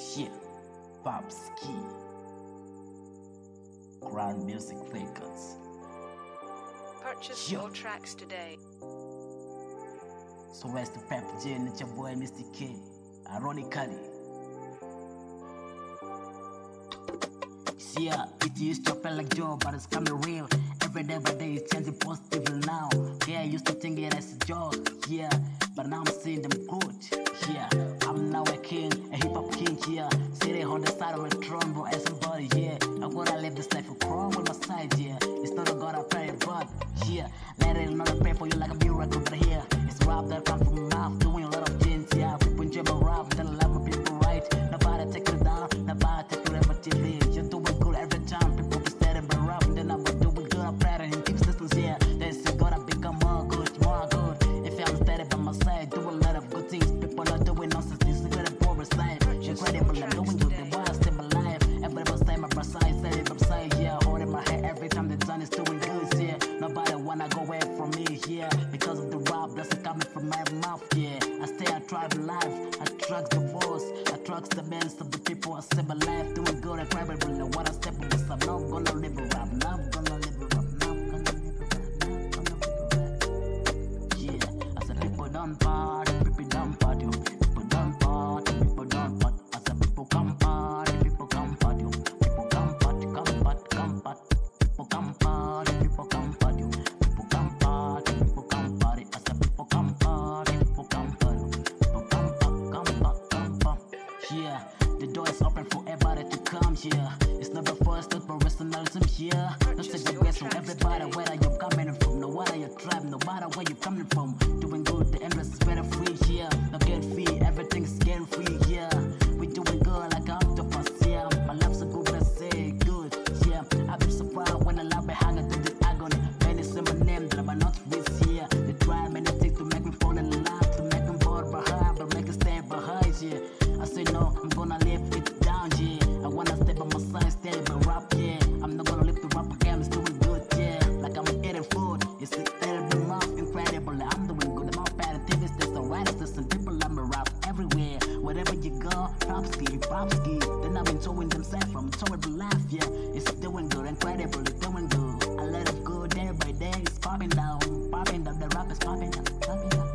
Yeah, Babski, Grand Music Records. Purchase your tracks today. So rest the Pep J and it's your boy Mr. K. Ironically. Yeah, it used to feel like joke, but it's coming real. Every day by day it's changing positive now. Yeah, I used to think it as a joke, yeah, but now I'm seeing them good. Yeah, I'm now a king, a hip-hop king, yeah. Sitting on the side of a throne, bro, as somebody, yeah. I wanna live this life of chrome with my side, yeah. It's not a God I pray, but, yeah. Let it not pray for you like a miracle, but here it's rap that comes from my mouth, doing a lot of things, yeah. People enjoy my rap, then I love my people right. Nobody take it down, nobody take it ever TV. You're doing good every time, people be staring my rap, then I'm doing good, I'm proud of him, keeps distance, yeah. Then say God, I become more good, more good. If I'm steady by my side, do a lot of good things. People are doing nonsense, this is where the poor side. Incredible, I'm doing good, the world still alive. Everybody's time, my side, steady by side, yeah. Holding my head every time the sun is doing good, yeah. Nobody wanna go away from me, yeah. Because of the rap that's coming from my mouth, yeah. I stay, I drive life, I trust the voice, I trust the best of the people. I save my life, doing good, incredible. What I step with, I'm not gonna live a rap, not gonna live a rap, not gonna live a rap, not gonna live a rap. Yeah, I said people don't party, people don't party, people don't party, people don't party. I said people come party, people come party, people come party, come party, come party. People come party, people come party, people come party, people come party. I said people come party, people come party, people come party, come party. Yeah, the door is open for everybody to come here. It's not the first, not personalism here. Don't say the best for everybody, whether you're coming from, no matter your tribe, no matter where you're coming from. Doing good, the interest is very free here. No get free, everything's getting free here. We doing good like octopus, yeah. My life's so good, let's say good, yeah. I've been surprised when I love behind it to the agony. Many say my name, that I'm not with here. They try many things to make me fall in love, to make them bored behind, but make it stay behind, yeah. I say no, I'm gonna live it down, yeah. I wanna stay by my side, stay by rap, yeah. I'm not gonna live the rap again, it's doing good, yeah. Like I'm eating food, it's incredible, mouth, incredible. I'm doing good, I'm not bad at TV, there's the writers, there's some people, I'm a rap everywhere. Wherever you go, Popski. Then I've been showing themselves from terrible life, yeah. It's doing good, incredible, it's doing good. I let it go day by day, it's popping down, the rap is popping down, popping down.